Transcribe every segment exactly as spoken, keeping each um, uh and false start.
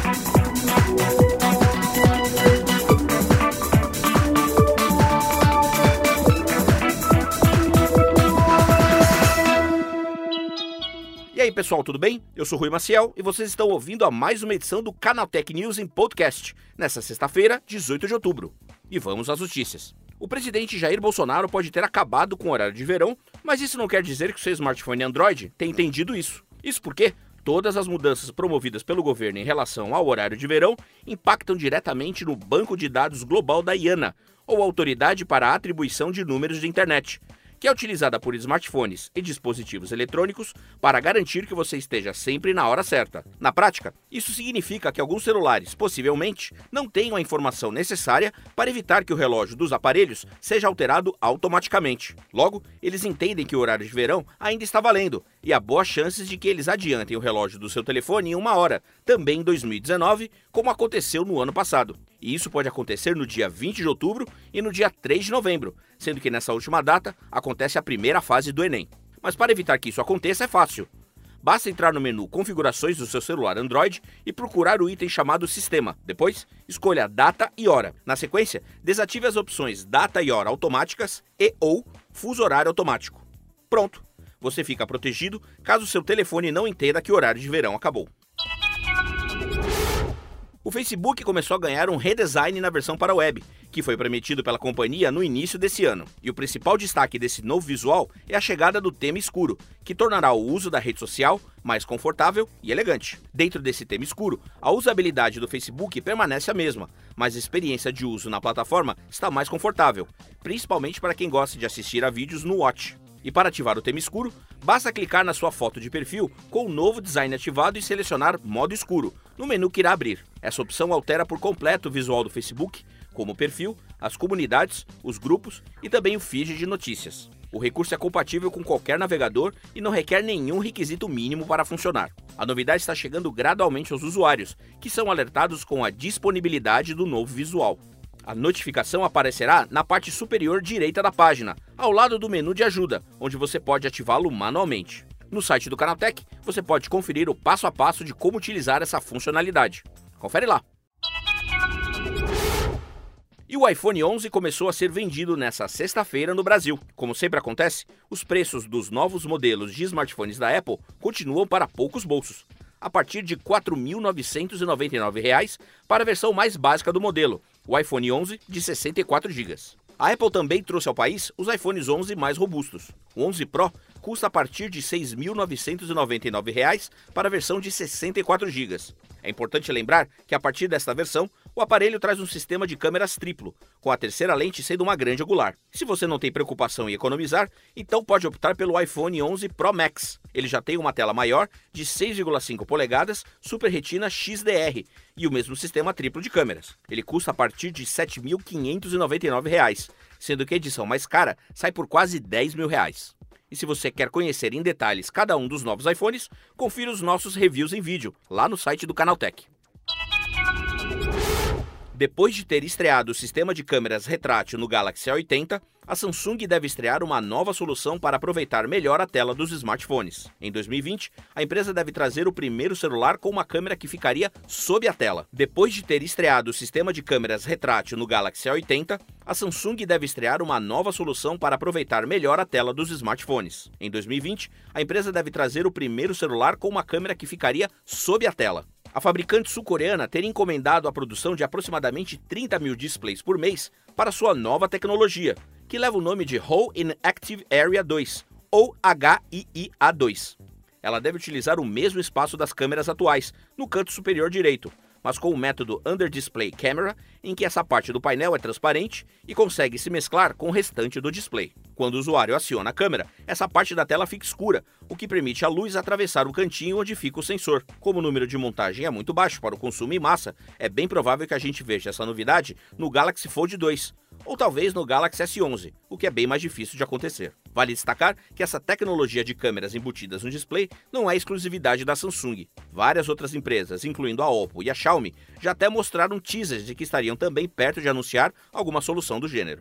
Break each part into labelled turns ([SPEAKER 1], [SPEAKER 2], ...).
[SPEAKER 1] E aí pessoal, tudo bem? Eu sou Rui Maciel e vocês estão ouvindo a mais uma edição do Canaltech News em podcast, nesta sexta-feira, dezoito de outubro. E vamos às notícias. O presidente Jair Bolsonaro pode ter acabado com o horário de verão, mas isso não quer dizer que o seu smartphone Android tenha entendido isso. Isso porque todas as mudanças promovidas pelo governo em relação ao horário de verão impactam diretamente no banco de dados global da IANA, ou Autoridade para a Atribuição de Números de Internet, que é utilizada por smartphones e dispositivos eletrônicos para garantir que você esteja sempre na hora certa. Na prática, isso significa que alguns celulares, possivelmente, não tenham a informação necessária para evitar que o relógio dos aparelhos seja alterado automaticamente. Logo, eles entendem que o horário de verão ainda está valendo e há boas chances de que eles adiantem o relógio do seu telefone em uma hora, também em dois mil e dezenove, como aconteceu no ano passado. E isso pode acontecer no dia vinte de outubro e no dia três de novembro, sendo que nessa última data acontece a primeira fase do Enem. Mas para evitar que isso aconteça é fácil. Basta entrar no menu Configurações do seu celular Android e procurar o item chamado Sistema. Depois, escolha Data e Hora. Na sequência, desative as opções Data e Hora automáticas e ou Fuso Horário automático. Pronto! Você fica protegido caso seu telefone não entenda que o horário de verão acabou. O Facebook começou a ganhar um redesign na versão para a web, que foi prometido pela companhia no início desse ano. E o principal destaque desse novo visual é a chegada do tema escuro, que tornará o uso da rede social mais confortável e elegante. Dentro desse tema escuro, a usabilidade do Facebook permanece a mesma, mas a experiência de uso na plataforma está mais confortável, principalmente para quem gosta de assistir a vídeos no Watch. E para ativar o tema escuro, basta clicar na sua foto de perfil com o novo design ativado e selecionar Modo Escuro, no menu que irá abrir. Essa opção altera por completo o visual do Facebook, como o perfil, as comunidades, os grupos e também o feed de notícias. O recurso é compatível com qualquer navegador e não requer nenhum requisito mínimo para funcionar. A novidade está chegando gradualmente aos usuários, que são alertados com a disponibilidade do novo visual. A notificação aparecerá na parte superior direita da página, ao lado do menu de ajuda, onde você pode ativá-lo manualmente. No site do Canaltech, você pode conferir o passo a passo de como utilizar essa funcionalidade. Confere lá! E o iPhone onze começou a ser vendido nesta sexta-feira no Brasil. Como sempre acontece, os preços dos novos modelos de smartphones da Apple continuam para poucos bolsos, a partir de quatro mil novecentos e noventa e nove reais para a versão mais básica do modelo, o iPhone onze de sessenta e quatro gigas. A Apple também trouxe ao país os iPhones onze mais robustos. O onze Pro custa a partir de seis mil novecentos e noventa e nove reais para a versão de sessenta e quatro gigas. É importante lembrar que a partir desta versão, o aparelho traz um sistema de câmeras triplo, com a terceira lente sendo uma grande angular. Se você não tem preocupação em economizar, então pode optar pelo iPhone onze Pro Max. Ele já tem uma tela maior de seis vírgula cinco polegadas Super Retina X D R e o mesmo sistema triplo de câmeras. Ele custa a partir de sete mil quinhentos e noventa e nove reais, sendo que a edição mais cara sai por quase dez mil reais. E se você quer conhecer em detalhes cada um dos novos iPhones, confira os nossos reviews em vídeo, lá no site do Canaltech. Depois de ter estreado o sistema de câmeras retrátil no Galaxy A oitenta, a Samsung deve estrear uma nova solução para aproveitar melhor a tela dos smartphones. Em dois mil e vinte, a empresa deve trazer o primeiro celular com uma câmera que ficaria sob a tela. Depois de ter estreado o sistema de câmeras retrátil no Galaxy A oitenta, a Samsung deve estrear uma nova solução para aproveitar melhor a tela dos smartphones. Em dois mil e vinte, a empresa deve trazer o primeiro celular com uma câmera que ficaria sob a tela. A fabricante sul-coreana teria encomendado a produção de aproximadamente trinta mil displays por mês para sua nova tecnologia, que leva o nome de Hall in Active Area dois, ou H I I A dois. Ela deve utilizar o mesmo espaço das câmeras atuais, no canto superior direito, mas com o método Under Display Camera, em que essa parte do painel é transparente e consegue se mesclar com o restante do display. Quando o usuário aciona a câmera, essa parte da tela fica escura, o que permite a luz atravessar o cantinho onde fica o sensor. Como o número de montagem é muito baixo para o consumo em massa, é bem provável que a gente veja essa novidade no Galaxy Fold dois, ou talvez no Galaxy S onze, o que é bem mais difícil de acontecer. Vale destacar que essa tecnologia de câmeras embutidas no display não é exclusividade da Samsung. Várias outras empresas, incluindo a Oppo e a Xiaomi, já até mostraram teasers de que estariam também perto de anunciar alguma solução do gênero.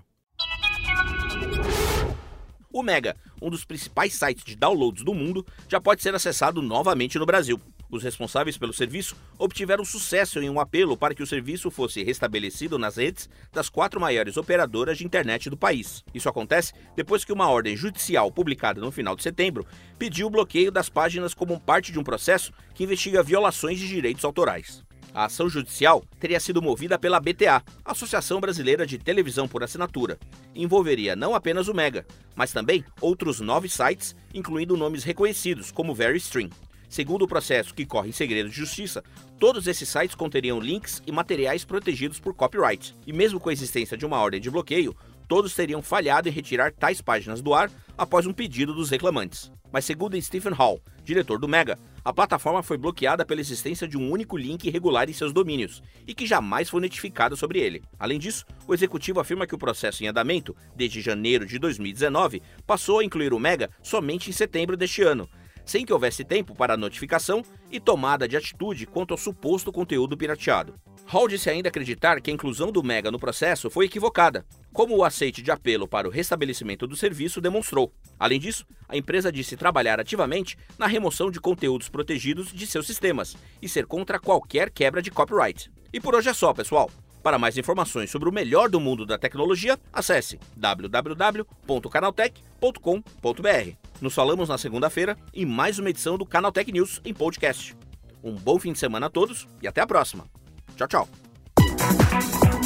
[SPEAKER 1] O Mega, um dos principais sites de downloads do mundo, já pode ser acessado novamente no Brasil. Os responsáveis pelo serviço obtiveram sucesso em um apelo para que o serviço fosse restabelecido nas redes das quatro maiores operadoras de internet do país. Isso acontece depois que uma ordem judicial publicada no final de setembro pediu o bloqueio das páginas como parte de um processo que investiga violações de direitos autorais. A ação judicial teria sido movida pela A B T A, Associação Brasileira de Televisão por Assinatura, e envolveria não apenas o Mega, mas também outros nove sites, incluindo nomes reconhecidos como VeryStream. Segundo o processo, que corre em segredo de justiça, todos esses sites conteriam links e materiais protegidos por copyright. E mesmo com a existência de uma ordem de bloqueio, todos teriam falhado em retirar tais páginas do ar após um pedido dos reclamantes. Mas segundo Stephen Hall, diretor do Mega, a plataforma foi bloqueada pela existência de um único link irregular em seus domínios e que jamais foi notificado sobre ele. Além disso, o executivo afirma que o processo em andamento, desde janeiro de dois mil e dezenove, passou a incluir o Mega somente em setembro deste ano, sem que houvesse tempo para notificação e tomada de atitude quanto ao suposto conteúdo pirateado. Hall disse ainda acreditar que a inclusão do Mega no processo foi equivocada, como o aceite de apelo para o restabelecimento do serviço demonstrou. Além disso, a empresa disse trabalhar ativamente na remoção de conteúdos protegidos de seus sistemas e ser contra qualquer quebra de copyright. E por hoje é só, pessoal. Para mais informações sobre o melhor do mundo da tecnologia, acesse w w w ponto canaltech ponto com ponto b r. Nos falamos na segunda-feira em mais uma edição do Canaltech News em podcast. Um bom fim de semana a todos e até a próxima. Tchau, tchau.